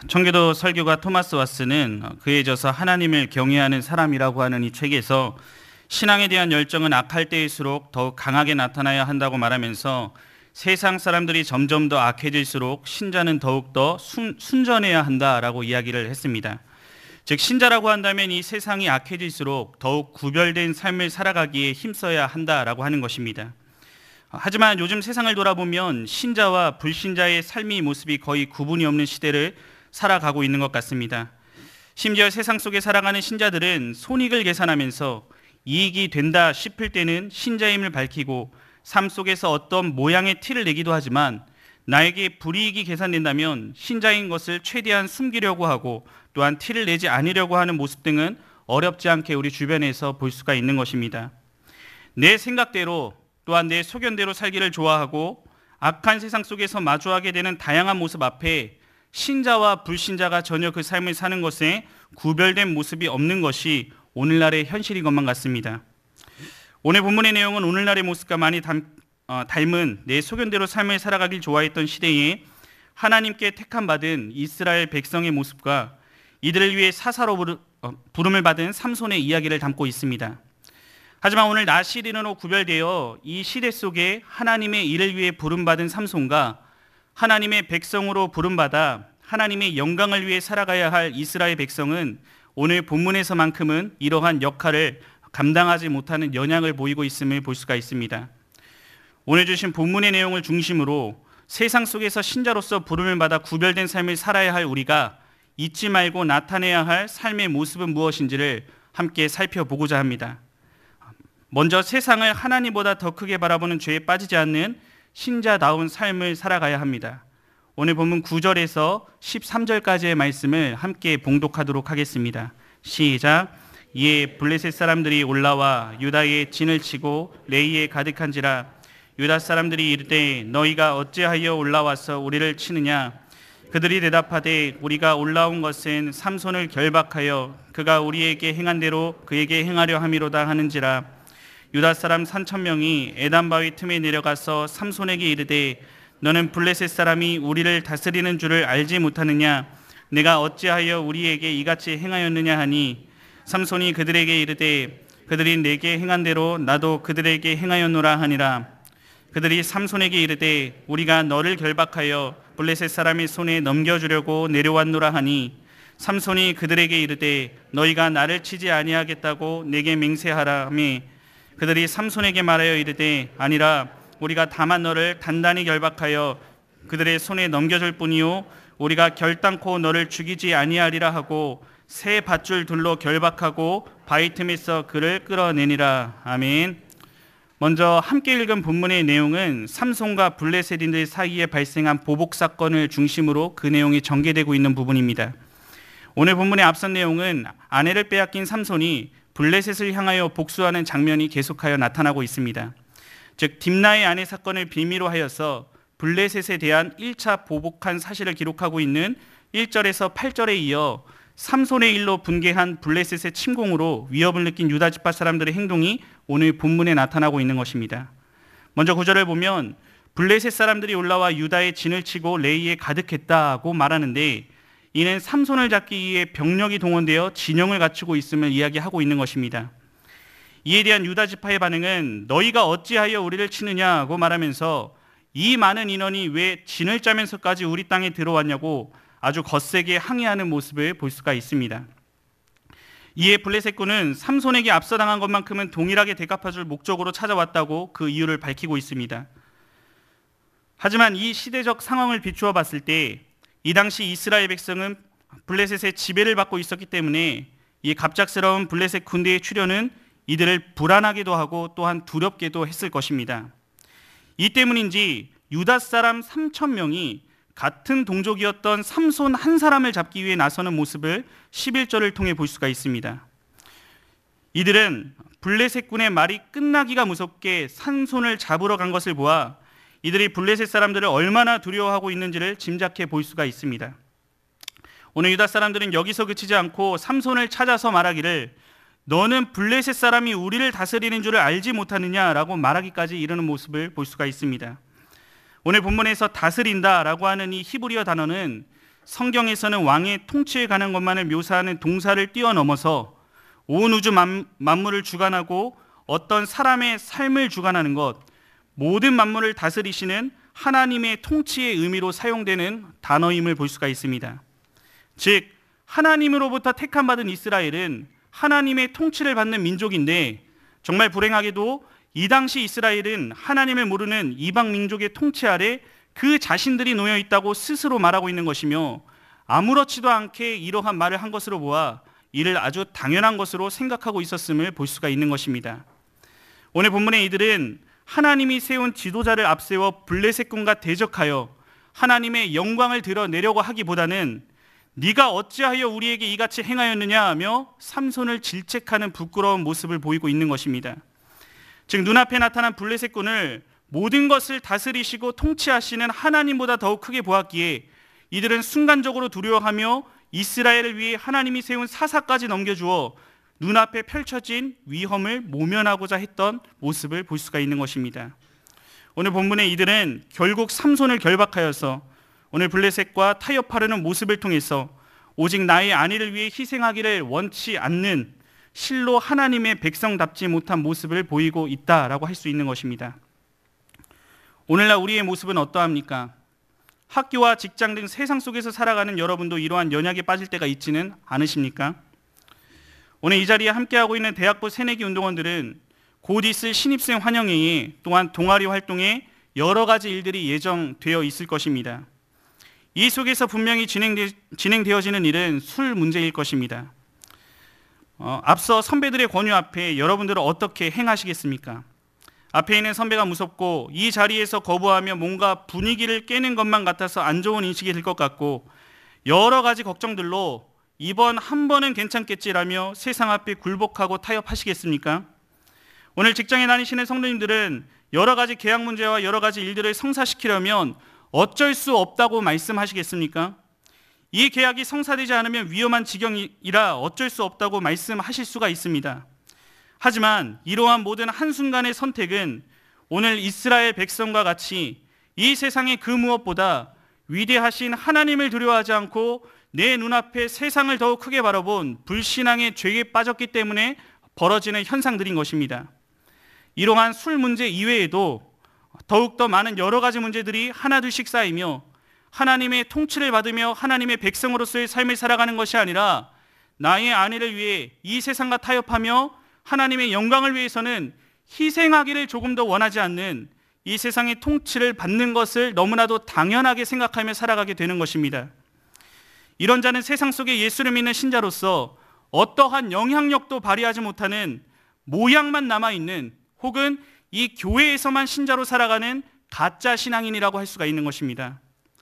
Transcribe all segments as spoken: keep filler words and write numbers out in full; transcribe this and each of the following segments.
청교도 설교가 토마스 왓슨은 그에 져서 하나님을 경외하는 사람이라고 하는 이 책에서 신앙에 대한 열정은 악할 때일수록 더욱 강하게 나타나야 한다고 말하면서 세상 사람들이 점점 더 악해질수록 신자는 더욱더 순, 순전해야 한다라고 이야기를 했습니다. 즉 신자라고 한다면 이 세상이 악해질수록 더욱 구별된 삶을 살아가기에 힘써야 한다라고 하는 것입니다. 하지만 요즘 세상을 돌아보면 신자와 불신자의 삶의 모습이 거의 구분이 없는 시대를 살아가고 있는 것 같습니다. 심지어 세상 속에 살아가는 신자들은 손익을 계산하면서 이익이 된다 싶을 때는 신자임을 밝히고 삶 속에서 어떤 모양의 티를 내기도 하지만 나에게 불이익이 계산된다면 신자인 것을 최대한 숨기려고 하고 또한 티를 내지 않으려고 하는 모습 등은 어렵지 않게 우리 주변에서 볼 수가 있는 것입니다. 내 생각대로 또한 내 소견대로 살기를 좋아하고 악한 세상 속에서 마주하게 되는 다양한 모습 앞에 신자와 불신자가 전혀 그 삶을 사는 것에 구별된 모습이 없는 것이 오늘날의 현실인 것만 같습니다. 오늘 본문의 내용은 오늘날의 모습과 많이 닮, 어, 닮은 내 소견대로 삶을 살아가길 좋아했던 시대에 하나님께 택함받은 이스라엘 백성의 모습과 이들을 위해 사사로 부르, 어, 부름을 받은 삼손의 이야기를 담고 있습니다. 하지만 오늘 나시린으로 구별되어 이 시대 속에 하나님의 일을 위해 부름받은 삼손과 하나님의 백성으로 부름받아 하나님의 영광을 위해 살아가야 할 이스라엘 백성은 오늘 본문에서만큼은 이러한 역할을 감당하지 못하는 연약을 보이고 있음을 볼 수가 있습니다. 오늘 주신 본문의 내용을 중심으로 세상 속에서 신자로서 부름을 받아 구별된 삶을 살아야 할 우리가 잊지 말고 나타내야 할 삶의 모습은 무엇인지를 함께 살펴보고자 합니다. 먼저 세상을 하나님보다 더 크게 바라보는 죄에 빠지지 않는 신자다운 삶을 살아가야 합니다. 오늘 본문 구 절에서 십삼 절까지의 말씀을 함께 봉독하도록 하겠습니다. 시작. 이에 블레셋 사람들이 올라와 유다의 진을 치고 레이에 가득한지라. 유다 사람들이 이르되 너희가 어찌하여 올라와서 우리를 치느냐. 그들이 대답하되 우리가 올라온 것은 삼손을 결박하여 그가 우리에게 행한 대로 그에게 행하려 함이로다 하는지라. 유다 사람 삼천 명이 에단 바위 틈에 내려가서 삼손에게 이르되 너는 블레셋 사람이 우리를 다스리는 줄을 알지 못하느냐. 내가 어찌하여 우리에게 이같이 행하였느냐 하니 삼손이 그들에게 이르되 그들이 내게 행한 대로 나도 그들에게 행하였노라 하니라. 그들이 삼손에게 이르되 우리가 너를 결박하여 블레셋 사람의 손에 넘겨주려고 내려왔노라 하니 삼손이 그들에게 이르되 너희가 나를 치지 아니하겠다고 내게 맹세하라 하며 그들이 삼손에게 말하여 이르되 아니라 우리가 다만 너를 단단히 결박하여 그들의 손에 넘겨줄 뿐이요 우리가 결단코 너를 죽이지 아니하리라 하고 새 밧줄 둘로 결박하고 바위 틈에서 그를 끌어내니라. 아멘. 먼저 함께 읽은 본문의 내용은 삼손과 블레셋인들 사이에 발생한 보복 사건을 중심으로 그 내용이 전개되고 있는 부분입니다. 오늘 본문의 앞선 내용은 아내를 빼앗긴 삼손이 블레셋을 향하여 복수하는 장면이 계속하여 나타나고 있습니다. 즉 딥나의 아내 사건을 빌미로 하여서 블레셋에 대한 일 차 보복한 사실을 기록하고 있는 일 절에서 팔 절에 이어 삼손의 일로 분개한 블레셋의 침공으로 위협을 느낀 유다 지파 사람들의 행동이 오늘 본문에 나타나고 있는 것입니다. 먼저 구 절을 보면 블레셋 사람들이 올라와 유다의 진을 치고 레이에 가득했다고 말하는데 이는 삼손을 잡기 위해 병력이 동원되어 진영을 갖추고 있음을 이야기하고 있는 것입니다. 이에 대한 유다 지파의 반응은 너희가 어찌하여 우리를 치느냐고 말하면서 이 많은 인원이 왜 진을 짜면서까지 우리 땅에 들어왔냐고 아주 거세게 항의하는 모습을 볼 수가 있습니다. 이에 블레셋군은 삼손에게 압사당한 것만큼은 동일하게 대갚아줄 목적으로 찾아왔다고 그 이유를 밝히고 있습니다. 하지만 이 시대적 상황을 비추어 봤을 때 이 당시 이스라엘 백성은 블레셋의 지배를 받고 있었기 때문에 이 갑작스러운 블레셋 군대의 출현은 이들을 불안하게도 하고 또한 두렵게도 했을 것입니다. 이 때문인지 유다 사람 삼천 명이 같은 동족이었던 삼손 한 사람을 잡기 위해 나서는 모습을 십일 절을 통해 볼 수가 있습니다. 이들은 블레셋 군의 말이 끝나기가 무섭게 삼손을 잡으러 간 것을 보아 이들이 블레셋 사람들을 얼마나 두려워하고 있는지를 짐작해 볼 수가 있습니다. 오늘 유다 사람들은 여기서 그치지 않고 삼손을 찾아서 말하기를 너는 블레셋 사람이 우리를 다스리는 줄을 알지 못하느냐라고 말하기까지 이르는 모습을 볼 수가 있습니다. 오늘 본문에서 다스린다라고 하는 이 히브리어 단어는 성경에서는 왕의 통치에 관한 것만을 묘사하는 동사를 뛰어넘어서 온 우주 만, 만물을 주관하고 어떤 사람의 삶을 주관하는 것, 모든 만물을 다스리시는 하나님의 통치의 의미로 사용되는 단어임을 볼 수가 있습니다. 즉 하나님으로부터 택함받은 이스라엘은 하나님의 통치를 받는 민족인데, 정말 불행하게도 이 당시 이스라엘은 하나님을 모르는 이방 민족의 통치 아래 그 자신들이 놓여 있다고 스스로 말하고 있는 것이며, 아무렇지도 않게 이러한 말을 한 것으로 보아 이를 아주 당연한 것으로 생각하고 있었음을 볼 수가 있는 것입니다. 오늘 본문의 이들은 하나님이 세운 지도자를 앞세워 블레셋 군과 대적하여 하나님의 영광을 드러내려고 하기보다는 네가 어찌하여 우리에게 이같이 행하였느냐 하며 삼손을 질책하는 부끄러운 모습을 보이고 있는 것입니다. 즉 눈앞에 나타난 블레셋 군을 모든 것을 다스리시고 통치하시는 하나님보다 더욱 크게 보았기에 이들은 순간적으로 두려워하며 이스라엘을 위해 하나님이 세운 사사까지 넘겨주어 눈앞에 펼쳐진 위험을 모면하고자 했던 모습을 볼 수가 있는 것입니다. 오늘 본문의 이들은 결국 삼손을 결박하여서 오늘 블레셋과 타협하려는 모습을 통해서 오직 나의 안위를 위해 희생하기를 원치 않는 실로 하나님의 백성답지 못한 모습을 보이고 있다라고 할 수 있는 것입니다. 오늘날 우리의 모습은 어떠합니까? 학교와 직장 등 세상 속에서 살아가는 여러분도 이러한 연약에 빠질 때가 있지는 않으십니까? 오늘 이 자리에 함께하고 있는 대학부 새내기 운동원들은 곧 있을 신입생 환영회에 또한 동아리 활동에 여러 가지 일들이 예정되어 있을 것입니다. 이 속에서 분명히 진행되, 진행되어지는 일은 술 문제일 것입니다. 어, 앞서 선배들의 권유 앞에 여러분들은 어떻게 행하시겠습니까? 앞에 있는 선배가 무섭고 이 자리에서 거부하며 뭔가 분위기를 깨는 것만 같아서 안 좋은 인식이 들 것 같고 여러 가지 걱정들로 이번 한 번은 괜찮겠지라며 세상 앞에 굴복하고 타협하시겠습니까? 오늘 직장에 다니시는 성도님들은 여러 가지 계약 문제와 여러 가지 일들을 성사시키려면 어쩔 수 없다고 말씀하시겠습니까? 이 계약이 성사되지 않으면 위험한 지경이라 어쩔 수 없다고 말씀하실 수가 있습니다. 하지만 이러한 모든 한순간의 선택은 오늘 이스라엘 백성과 같이 이 세상의 그 무엇보다 위대하신 하나님을 두려워하지 않고 내 눈앞에 세상을 더욱 크게 바라본 불신앙의 죄에 빠졌기 때문에 벌어지는 현상들인 것입니다. 이러한 술 문제 이외에도 더욱더 많은 여러 가지 문제들이 하나둘씩 쌓이며 하나님의 통치를 받으며 하나님의 백성으로서의 삶을 살아가는 것이 아니라 나의 안위를 위해 이 세상과 타협하며 하나님의 영광을 위해서는 희생하기를 조금 더 원하지 않는 이 세상의 통치를 받는 것을 너무나도 당연하게 생각하며 살아가게 되는 것입니다. 이런 자는 세상 속에 예수를 믿는 신자로서 어떠한 영향력도 발휘하지 못하는 모양만 남아있는 혹은 이 교회에서만 신자로 살아가는 가짜 신앙인이라고 할 수가 있는 것입니다.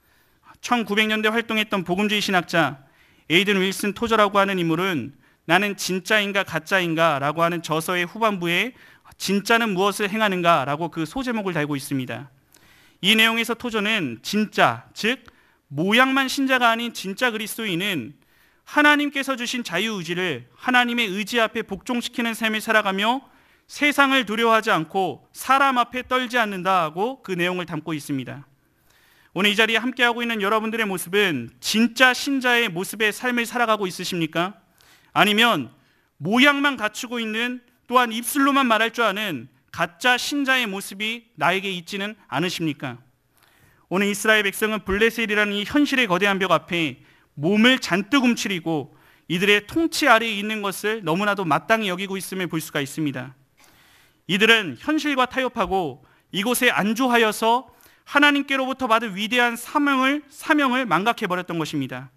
천구백 년대 활동했던 복음주의 신학자 에이든 윌슨 토저라고 하는 인물은 나는 진짜인가 가짜인가 라고 하는 저서의 후반부에 진짜는 무엇을 행하는가 라고 그 소제목을 달고 있습니다. 이 내용에서 토저는 진짜, 즉 모양만 신자가 아닌 진짜 그리스도인은 하나님께서 주신 자유의지를 하나님의 의지 앞에 복종시키는 삶을 살아가며 세상을 두려워하지 않고 사람 앞에 떨지 않는다고 그 내용을 담고 있습니다. 오늘 이 자리에 함께하고 있는 여러분들의 모습은 진짜 신자의 모습의 삶을 살아가고 있으십니까? 아니면 모양만 갖추고 있는 또한 입술로만 말할 줄 아는 가짜 신자의 모습이 나에게 있지는 않으십니까? 오늘 이스라엘 백성은 블레셋이라는 이 현실의 거대한 벽 앞에 몸을 잔뜩 움츠리고 이들의 통치 아래에 있는 것을 너무나도 마땅히 여기고 있음을 볼 수가 있습니다. 이들은 현실과 타협하고 이곳에 안주하여서 하나님께로부터 받은 위대한 사명을, 사명을 망각해버렸던 것입니다.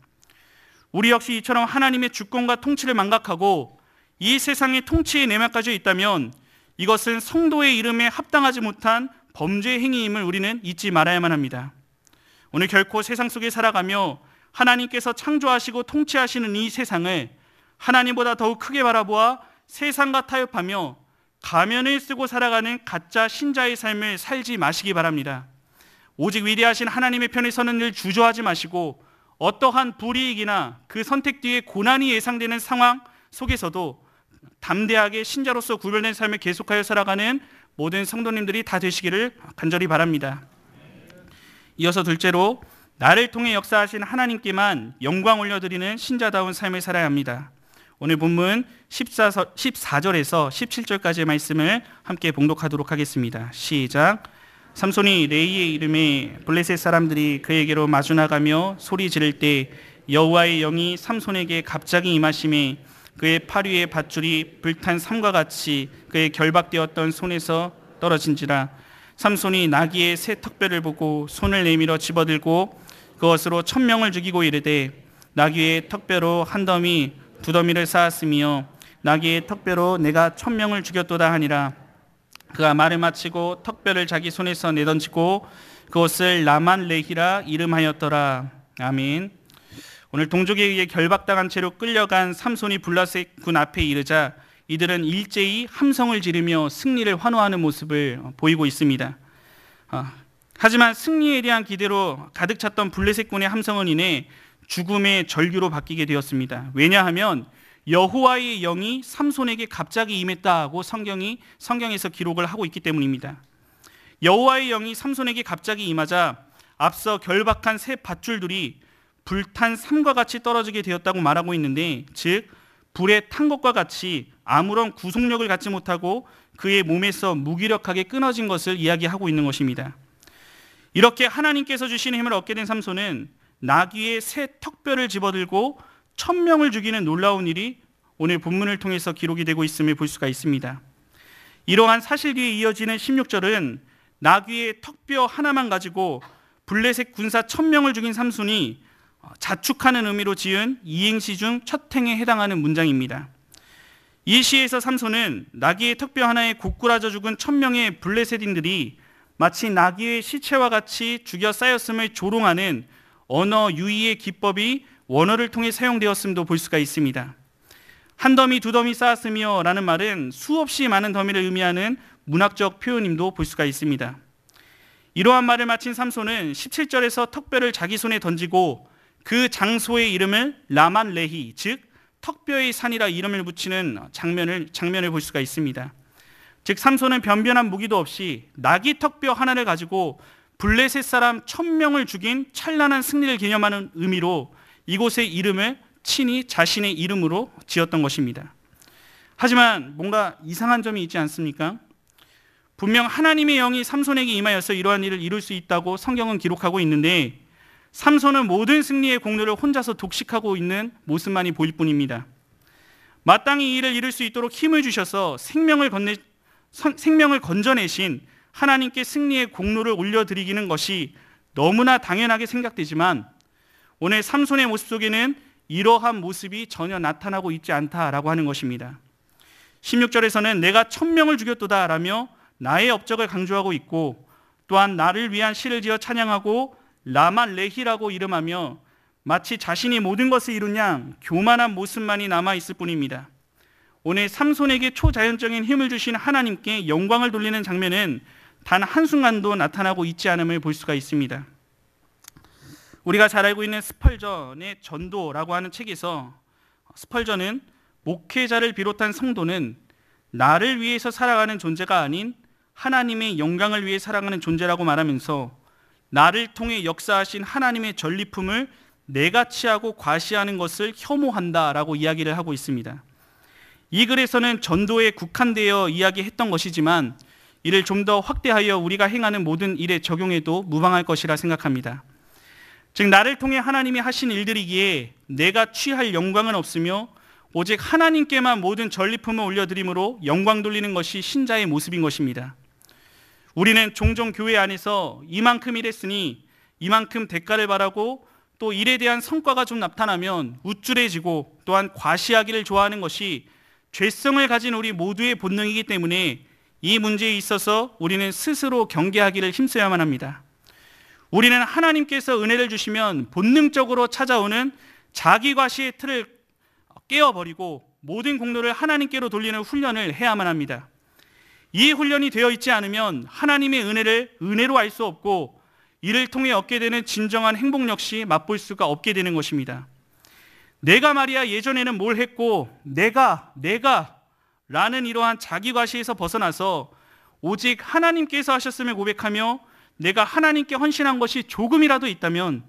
우리 역시 이처럼 하나님의 주권과 통치를 망각하고 이 세상의 통치에 내막까지 있다면 이것은 성도의 이름에 합당하지 못한 범죄 행위임을 우리는 잊지 말아야만 합니다. 오늘 결코 세상 속에 살아가며 하나님께서 창조하시고 통치하시는 이 세상을 하나님보다 더욱 크게 바라보아 세상과 타협하며 가면을 쓰고 살아가는 가짜 신자의 삶을 살지 마시기 바랍니다. 오직 위대하신 하나님의 편에 서는 일 주저하지 마시고 어떠한 불이익이나 그 선택 뒤에 고난이 예상되는 상황 속에서도 담대하게 신자로서 구별된 삶을 계속하여 살아가는 모든 성도님들이 다 되시기를 간절히 바랍니다. 이어서 둘째로 나를 통해 역사하신 하나님께만 영광 올려드리는 신자다운 삶을 살아야 합니다. 오늘 본문 십사 절에서 십칠 절까지의 말씀을 함께 봉독하도록 하겠습니다. 시작. 삼손이 레이의 이름에 블레셋 사람들이 그에게로 마주 나가며 소리 지를 때 여호와의 영이 삼손에게 갑자기 임하심에 그의 팔 위에 밧줄이 불탄 삼과 같이 그의 결박되었던 손에서 떨어진지라. 삼손이 나귀의 새 턱뼈를 보고 손을 내밀어 집어들고 그것으로 천명을 죽이고 이르되 나귀의 턱뼈로 한 더미 두 더미를 쌓았으며 나귀의 턱뼈로 내가 천명을 죽였도다 하니라. 그가 말을 마치고 턱뼈를 자기 손에서 내던지고 그것을 라만 레히라 이름하였더라. 아멘. 오늘 동족에 의해 결박당한 채로 끌려간 삼손이 블레셋 군 앞에 이르자 이들은 일제히 함성을 지르며 승리를 환호하는 모습을 보이고 있습니다. 하지만 승리에 대한 기대로 가득 찼던 블레셋 군의 함성은 이내 죽음의 절규로 바뀌게 되었습니다. 왜냐하면 여호와의 영이 삼손에게 갑자기 임했다고 성경이 성경에서 기록을 하고 있기 때문입니다. 여호와의 영이 삼손에게 갑자기 임하자 앞서 결박한 새 밧줄들이 불탄 삼과 같이 떨어지게 되었다고 말하고 있는데, 즉 불에 탄 것과 같이 아무런 구속력을 갖지 못하고 그의 몸에서 무기력하게 끊어진 것을 이야기하고 있는 것입니다. 이렇게 하나님께서 주신 힘을 얻게 된 삼손은 나귀의 새 턱뼈를 집어들고 천명을 죽이는 놀라운 일이 오늘 본문을 통해서 기록이 되고 있음을 볼 수가 있습니다. 이러한 사실 뒤에 이어지는 십육 절은 나귀의 턱뼈 하나만 가지고 블레셋 군사 천명을 죽인 삼손이 자축하는 의미로 지은 이행시 중 첫 행에 해당하는 문장입니다. 이 시에서 삼손은 나귀의 턱뼈 하나에 고꾸라져 죽은 천명의 블레셋인들이 마치 나귀의 시체와 같이 죽여 쌓였음을 조롱하는 언어 유희의 기법이 원어를 통해 사용되었음도 볼 수가 있습니다. 한 더미 두 더미 쌓았으며 라는 말은 수없이 많은 더미를 의미하는 문학적 표현임도 볼 수가 있습니다. 이러한 말을 마친 삼손은 십칠 절에서 턱뼈를 자기 손에 던지고 그 장소의 이름을 라만 레히, 즉 턱뼈의 산이라 이름을 붙이는 장면을, 장면을 볼 수가 있습니다. 즉 삼손은 변변한 무기도 없이 나귀 턱뼈 하나를 가지고 블레셋 사람 천명을 죽인 찬란한 승리를 기념하는 의미로 이곳의 이름을 친히 자신의 이름으로 지었던 것입니다. 하지만 뭔가 이상한 점이 있지 않습니까? 분명 하나님의 영이 삼손에게 임하여서 이러한 일을 이룰 수 있다고 성경은 기록하고 있는데, 삼손은 모든 승리의 공로를 혼자서 독식하고 있는 모습만이 보일 뿐입니다. 마땅히 이 일을 이룰 수 있도록 힘을 주셔서 생명을, 건네, 생명을 건져내신 하나님께 승리의 공로를 올려드리기는 것이 너무나 당연하게 생각되지만 오늘 삼손의 모습 속에는 이러한 모습이 전혀 나타나고 있지 않다라고 하는 것입니다. 십육 절에서는 내가 천명을 죽였도다 라며 나의 업적을 강조하고 있고, 또한 나를 위한 시를 지어 찬양하고 라만 레히라고 이름하며 마치 자신이 모든 것을 이룬 양 교만한 모습만이 남아있을 뿐입니다. 오늘 삼손에게 초자연적인 힘을 주신 하나님께 영광을 돌리는 장면은 단 한순간도 나타나고 있지 않음을 볼 수가 있습니다. 우리가 잘 알고 있는 스펄전의 전도라고 하는 책에서 스펄전은 목회자를 비롯한 성도는 나를 위해서 살아가는 존재가 아닌 하나님의 영광을 위해 살아가는 존재라고 말하면서 나를 통해 역사하신 하나님의 전리품을 내가 취하고 과시하는 것을 혐오한다라고 이야기를 하고 있습니다. 이 글에서는 전도에 국한되어 이야기했던 것이지만 이를 좀 더 확대하여 우리가 행하는 모든 일에 적용해도 무방할 것이라 생각합니다. 즉 나를 통해 하나님이 하신 일들이기에 내가 취할 영광은 없으며 오직 하나님께만 모든 전리품을 올려드림으로 영광 돌리는 것이 신자의 모습인 것입니다. 우리는 종종 교회 안에서 이만큼 일했으니 이만큼 대가를 바라고 또 일에 대한 성과가 좀 나타나면 우쭐해지고 또한 과시하기를 좋아하는 것이 죄성을 가진 우리 모두의 본능이기 때문에 이 문제에 있어서 우리는 스스로 경계하기를 힘써야만 합니다. 우리는 하나님께서 은혜를 주시면 본능적으로 찾아오는 자기 과시의 틀을 깨어버리고 모든 공로를 하나님께로 돌리는 훈련을 해야만 합니다. 이 훈련이 되어 있지 않으면 하나님의 은혜를 은혜로 알 수 없고 이를 통해 얻게 되는 진정한 행복 역시 맛볼 수가 없게 되는 것입니다. 내가 말이야 예전에는 뭘 했고 내가 내가 라는 이러한 자기 과시에서 벗어나서 오직 하나님께서 하셨음을 고백하며 내가 하나님께 헌신한 것이 조금이라도 있다면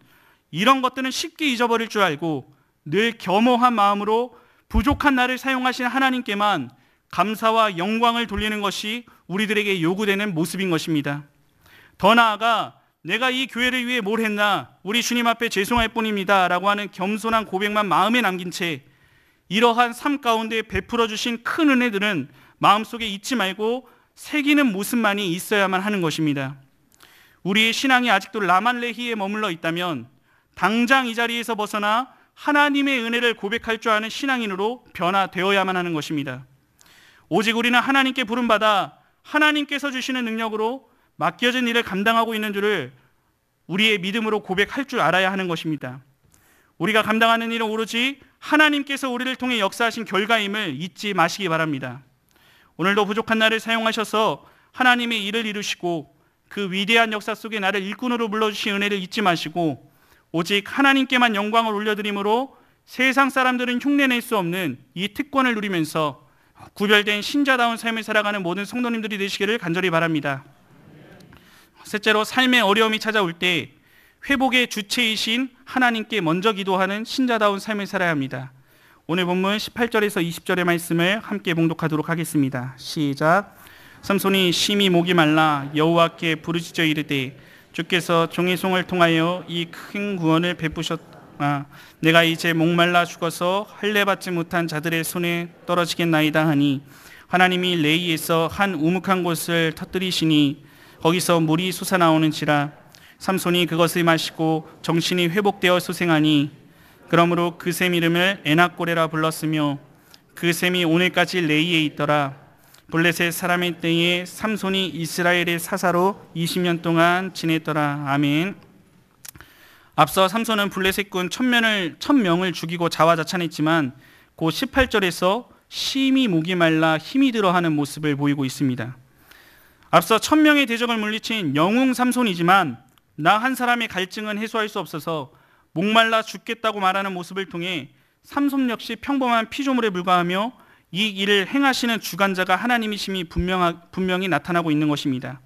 이런 것들은 쉽게 잊어버릴 줄 알고 늘 겸허한 마음으로 부족한 나를 사용하신 하나님께만 감사와 영광을 돌리는 것이 우리들에게 요구되는 모습인 것입니다. 더 나아가 내가 이 교회를 위해 뭘 했나, 우리 주님 앞에 죄송할 뿐입니다 라고 하는 겸손한 고백만 마음에 남긴 채 이러한 삶 가운데 베풀어 주신 큰 은혜들은 마음속에 잊지 말고 새기는 모습만이 있어야만 하는 것입니다. 우리의 신앙이 아직도 라말레히에 머물러 있다면 당장 이 자리에서 벗어나 하나님의 은혜를 고백할 줄 아는 신앙인으로 변화되어야만 하는 것입니다. 오직 우리는 하나님께 부름받아 하나님께서 주시는 능력으로 맡겨진 일을 감당하고 있는 줄을 우리의 믿음으로 고백할 줄 알아야 하는 것입니다. 우리가 감당하는 일은 오로지 하나님께서 우리를 통해 역사하신 결과임을 잊지 마시기 바랍니다. 오늘도 부족한 나를 사용하셔서 하나님의 일을 이루시고 그 위대한 역사 속에 나를 일꾼으로 불러주신 은혜를 잊지 마시고 오직 하나님께만 영광을 올려드림으로 세상 사람들은 흉내낼 수 없는 이 특권을 누리면서 구별된 신자다운 삶을 살아가는 모든 성도님들이 되시기를 간절히 바랍니다. 셋째로, 삶의 어려움이 찾아올 때 회복의 주체이신 하나님께 먼저 기도하는 신자다운 삶을 살아야 합니다. 오늘 본문 십팔 절에서 이십 절의 말씀을 함께 봉독하도록 하겠습니다. 시작. 삼손이 심히 목이 말라 여호와께 부르짖어 이르되 주께서 종의 손을 통하여 이 큰 구원을 베푸셨다. 내가 이제 목말라 죽어서 할례 받지 못한 자들의 손에 떨어지겠나이다 하니 하나님이 레이에서 한 우묵한 곳을 터뜨리시니 거기서 물이 솟아나오는지라. 삼손이 그것을 마시고 정신이 회복되어 소생하니 그러므로 그 샘 이름을 에낙고레라 불렀으며 그 샘이 오늘까지 레이에 있더라. 블레셋 사람의 때에 삼손이 이스라엘의 사사로 이십 년 동안 지냈더라. 아멘. 앞서 삼손은 블레셋군 천명을, 천명을 죽이고 자화자찬했지만 그 십팔 절에서 심히 목이 말라 힘이 들어하는 모습을 보이고 있습니다. 앞서 천명의 대적을 물리친 영웅 삼손이지만 나 한 사람의 갈증은 해소할 수 없어서 목말라 죽겠다고 말하는 모습을 통해 삼손 역시 평범한 피조물에 불과하며 이 일을 행하시는 주관자가 하나님이심이 분명하, 분명히 나타나고 있는 것입니다.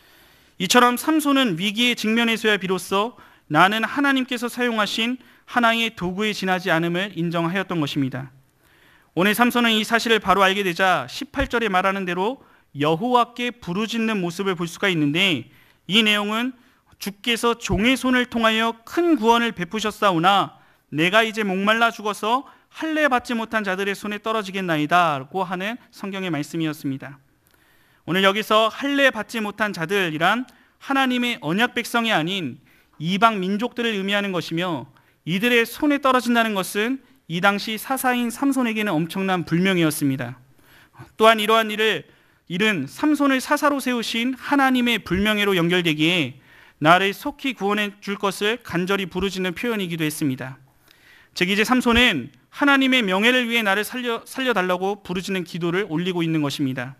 이처럼 삼손은 위기에 직면해서야 비로소 나는 하나님께서 사용하신 하나의 도구에 지나지 않음을 인정하였던 것입니다. 오늘 삼손은 이 사실을 바로 알게 되자 십팔 절에 말하는 대로 여호와께 부르짖는 모습을 볼 수가 있는데, 이 내용은 주께서 종의 손을 통하여 큰 구원을 베푸셨사오나 내가 이제 목말라 죽어서 할례 받지 못한 자들의 손에 떨어지겠나이다라고 하는 성경의 말씀이었습니다. 오늘 여기서 할례 받지 못한 자들이란 하나님의 언약 백성이 아닌 이방 민족들을 의미하는 것이며, 이들의 손에 떨어진다는 것은 이 당시 사사인 삼손에게는 엄청난 불명이었습니다. 또한 이러한 일을 일은 삼손을 사사로 세우신 하나님의 불명예로 연결되기에 나를 속히 구원해 줄 것을 간절히 부르짖는 표현이기도 했습니다. 즉 이제 삼손은 하나님의 명예를 위해 나를 살려, 살려달라고 부르짖는 기도를 올리고 있는 것입니다.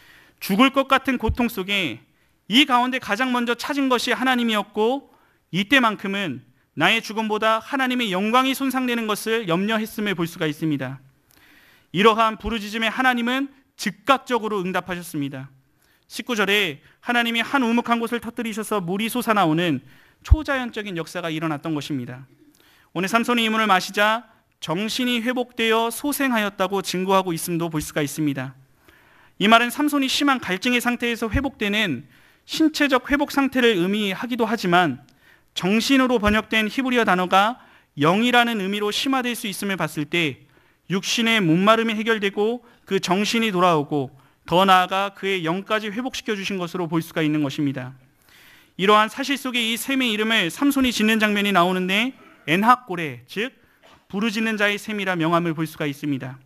죽을 것 같은 고통 속에 이 가운데 가장 먼저 찾은 것이 하나님이었고, 이때만큼은 나의 죽음보다 하나님의 영광이 손상되는 것을 염려했음을 볼 수가 있습니다. 이러한 부르짖음에 하나님은 즉각적으로 응답하셨습니다. 십구 절에 하나님이 한 우묵한 곳을 터뜨리셔서 물이 솟아나오는 초자연적인 역사가 일어났던 것입니다. 오늘 삼손이 이 물을 마시자 정신이 회복되어 소생하였다고 증거하고 있음도 볼 수가 있습니다. 이 말은 삼손이 심한 갈증의 상태에서 회복되는 신체적 회복 상태를 의미하기도 하지만 정신으로 번역된 히브리어 단어가 영이라는 의미로 심화될 수 있음을 봤을 때 육신의 목마름이 해결되고 그 정신이 돌아오고 더 나아가 그의 영까지 회복시켜 주신 것으로 볼 수가 있는 것입니다. 이러한 사실 속에 이 샘의 이름을 삼손이 짓는 장면이 나오는데 엔학고레, 즉 부르짖는 자의 샘이라 명함을 볼 수가 있습니다.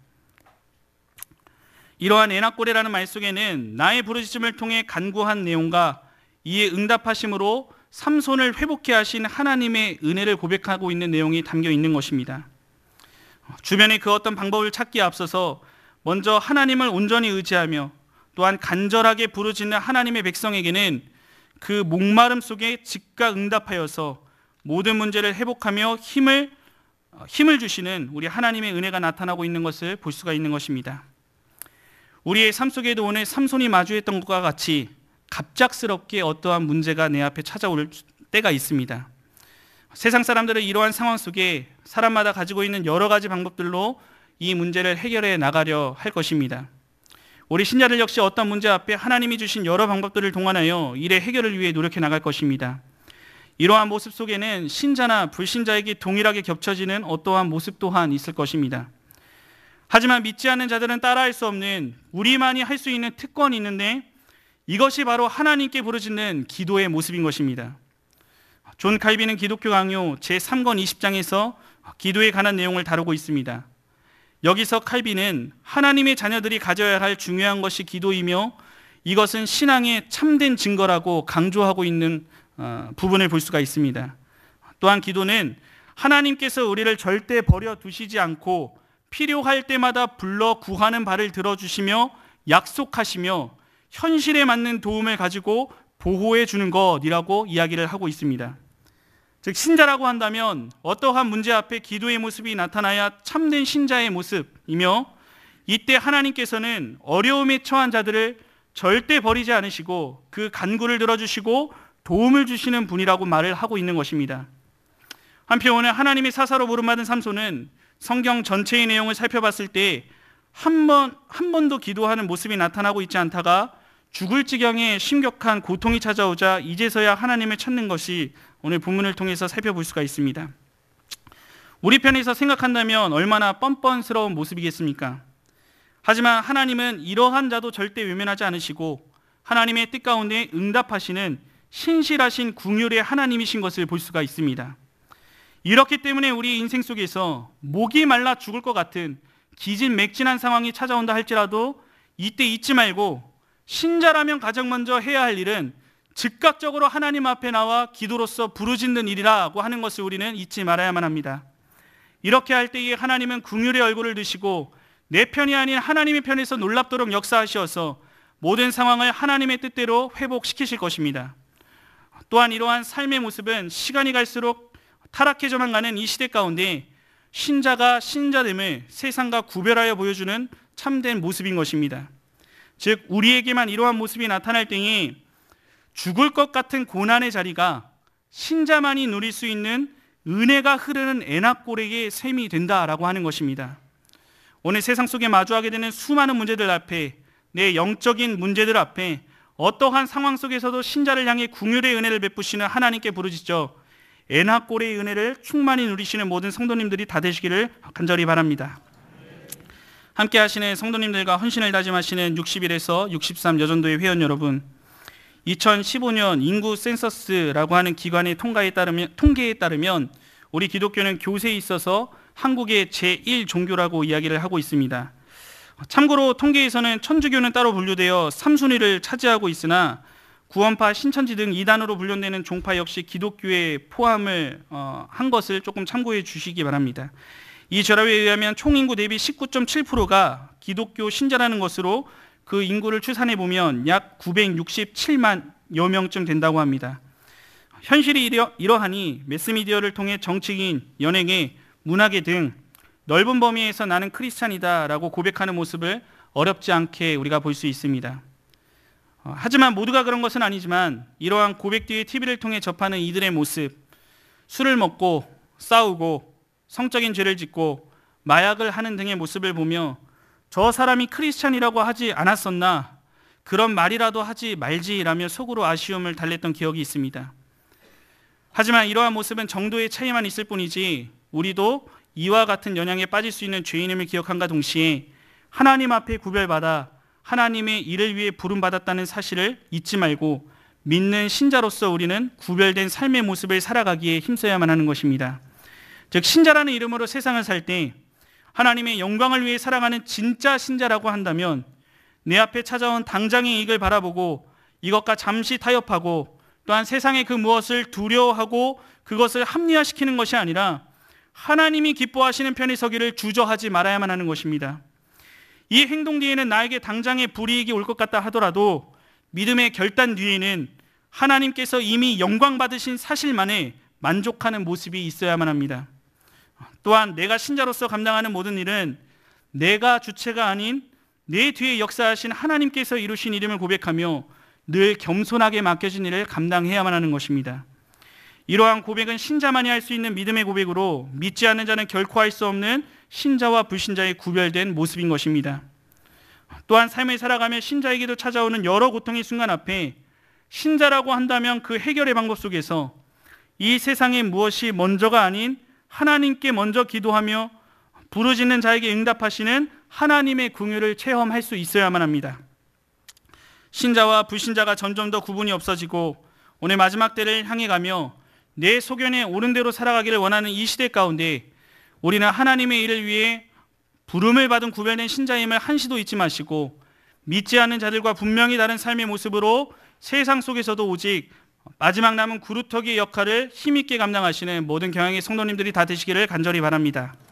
이러한 엔학고레라는 말 속에는 나의 부르짖음을 통해 간구한 내용과 이에 응답하심으로 삼손을 회복케 하신 하나님의 은혜를 고백하고 있는 내용이 담겨 있는 것입니다. 주변에 그 어떤 방법을 찾기에 앞서서 먼저 하나님을 온전히 의지하며 또한 간절하게 부르짖는 하나님의 백성에게는 그 목마름 속에 즉각 응답하여서 모든 문제를 회복하며 힘을, 힘을 주시는 우리 하나님의 은혜가 나타나고 있는 것을 볼 수가 있는 것입니다. 우리의 삶 속에도 오늘 삼손이 마주했던 것과 같이 갑작스럽게 어떠한 문제가 내 앞에 찾아올 때가 있습니다. 세상 사람들은 이러한 상황 속에 사람마다 가지고 있는 여러 가지 방법들로 이 문제를 해결해 나가려 할 것입니다. 우리 신자들 역시 어떤 문제 앞에 하나님이 주신 여러 방법들을 동원하여 일의 해결을 위해 노력해 나갈 것입니다. 이러한 모습 속에는 신자나 불신자에게 동일하게 겹쳐지는 어떠한 모습 또한 있을 것입니다. 하지만 믿지 않는 자들은 따라할 수 없는, 우리만이 할 수 있는 특권이 있는데 이것이 바로 하나님께 부르짖는 기도의 모습인 것입니다. 존 칼빈은 기독교 강요 제삼 권 이십 장에서 기도에 관한 내용을 다루고 있습니다. 여기서 칼빈은 하나님의 자녀들이 가져야 할 중요한 것이 기도이며 이것은 신앙의 참된 증거라고 강조하고 있는 부분을 볼 수가 있습니다. 또한 기도는 하나님께서 우리를 절대 버려두시지 않고 필요할 때마다 불러 구하는 바를 들어주시며 약속하시며 현실에 맞는 도움을 가지고 보호해 주는 것이라고 이야기를 하고 있습니다. 즉 신자라고 한다면 어떠한 문제 앞에 기도의 모습이 나타나야 참된 신자의 모습이며, 이때 하나님께서는 어려움에 처한 자들을 절대 버리지 않으시고 그 간구를 들어주시고 도움을 주시는 분이라고 말을 하고 있는 것입니다. 한편 오늘 하나님의 사사로 부름받은 삼손은 성경 전체의 내용을 살펴봤을 때 한 번, 한 번도 기도하는 모습이 나타나고 있지 않다가 죽을 지경에 심각한 고통이 찾아오자 이제서야 하나님을 찾는 것이 오늘 본문을 통해서 살펴볼 수가 있습니다. 우리 편에서 생각한다면 얼마나 뻔뻔스러운 모습이겠습니까? 하지만 하나님은 이러한 자도 절대 외면하지 않으시고 하나님의 뜻 가운데 응답하시는 신실하신 긍휼의 하나님이신 것을 볼 수가 있습니다. 이렇기 때문에 우리 인생 속에서 목이 말라 죽을 것 같은 기진맥진한 상황이 찾아온다 할지라도 이때 잊지 말고 신자라면 가장 먼저 해야 할 일은 즉각적으로 하나님 앞에 나와 기도로서 부르짖는 일이라고 하는 것을 우리는 잊지 말아야만 합니다. 이렇게 할 때에 하나님은 긍휼의 얼굴을 드시고 내 편이 아닌 하나님의 편에서 놀랍도록 역사하셔서 모든 상황을 하나님의 뜻대로 회복시키실 것입니다. 또한 이러한 삶의 모습은 시간이 갈수록 타락해져만 가는 이 시대 가운데 신자가 신자됨을 세상과 구별하여 보여주는 참된 모습인 것입니다. 즉 우리에게만 이러한 모습이 나타날 때에 죽을 것 같은 고난의 자리가 신자만이 누릴 수 있는 은혜가 흐르는 애낙골의 셈이 된다라고 하는 것입니다. 오늘 세상 속에 마주하게 되는 수많은 문제들 앞에, 내 영적인 문제들 앞에 어떠한 상황 속에서도 신자를 향해 긍휼의 은혜를 베푸시는 하나님께 부르짖죠. 애낙골의 은혜를 충만히 누리시는 모든 성도님들이 다 되시기를 간절히 바랍니다. 함께 하시는 성도님들과 헌신을 다짐하시는 육십 일에서 육십삼 여전도의 회원 여러분, 이천십오 년 인구 센서스라고 하는 기관의 통계에 따르면, 통계에 따르면 우리 기독교는 교세에 있어서 한국의 제일 종교라고 이야기를 하고 있습니다. 참고로 통계에서는 천주교는 따로 분류되어 삼 순위를 차지하고 있으나 구원파, 신천지 등 이단으로 분류되는 종파 역시 기독교에 포함을 어, 한 것을 조금 참고해 주시기 바랍니다. 이 결합에 의하면 총인구 대비 십구 점 칠 퍼센트가 기독교 신자라는 것으로 그 인구를 추산해 보면 약 구백육십칠만여 명쯤 된다고 합니다. 현실이 이러, 이러하니 매스미디어를 통해 정치인, 연예계, 문화계 등 넓은 범위에서 나는 크리스찬이다라고 고백하는 모습을 어렵지 않게 우리가 볼 수 있습니다. 어, 하지만 모두가 그런 것은 아니지만 이러한 고백 뒤에 티비를 통해 접하는 이들의 모습, 술을 먹고 싸우고 성적인 죄를 짓고 마약을 하는 등의 모습을 보며 저 사람이 크리스찬이라고 하지 않았었나, 그런 말이라도 하지 말지라며 속으로 아쉬움을 달랬던 기억이 있습니다. 하지만 이러한 모습은 정도의 차이만 있을 뿐이지 우리도 이와 같은 영향에 빠질 수 있는 죄인임을 기억함과 동시에 하나님 앞에 구별받아 하나님의 일을 위해 부름받았다는 사실을 잊지 말고 믿는 신자로서 우리는 구별된 삶의 모습을 살아가기에 힘써야만 하는 것입니다. 즉 신자라는 이름으로 세상을 살 때 하나님의 영광을 위해 살아가는 진짜 신자라고 한다면 내 앞에 찾아온 당장의 이익을 바라보고 이것과 잠시 타협하고 또한 세상의 그 무엇을 두려워하고 그것을 합리화시키는 것이 아니라 하나님이 기뻐하시는 편에 서기를 주저하지 말아야만 하는 것입니다. 이 행동 뒤에는 나에게 당장의 불이익이 올 것 같다 하더라도 믿음의 결단 뒤에는 하나님께서 이미 영광 받으신 사실만에 만족하는 모습이 있어야만 합니다. 또한 내가 신자로서 감당하는 모든 일은 내가 주체가 아닌 내 뒤에 역사하신 하나님께서 이루신 이름을 고백하며 늘 겸손하게 맡겨진 일을 감당해야만 하는 것입니다. 이러한 고백은 신자만이 할 수 있는 믿음의 고백으로 믿지 않는 자는 결코 할 수 없는 신자와 불신자의 구별된 모습인 것입니다. 또한 삶을 살아가며 신자에게도 찾아오는 여러 고통의 순간 앞에 신자라고 한다면 그 해결의 방법 속에서 이 세상에 무엇이 먼저가 아닌 하나님께 먼저 기도하며 부르짖는 자에게 응답하시는 하나님의 긍휼을 체험할 수 있어야만 합니다. 신자와 불신자가 점점 더 구분이 없어지고 오늘 마지막 때를 향해 가며 내 소견에 옳은 대로 살아가기를 원하는 이 시대 가운데 우리는 하나님의 일을 위해 부름을 받은 구별된 신자임을 한시도 잊지 마시고 믿지 않는 자들과 분명히 다른 삶의 모습으로 세상 속에서도 오직 마지막 남은 구루터기의 역할을 힘있게 감당하시는 모든 경향의 성도님들이 다 되시기를 간절히 바랍니다.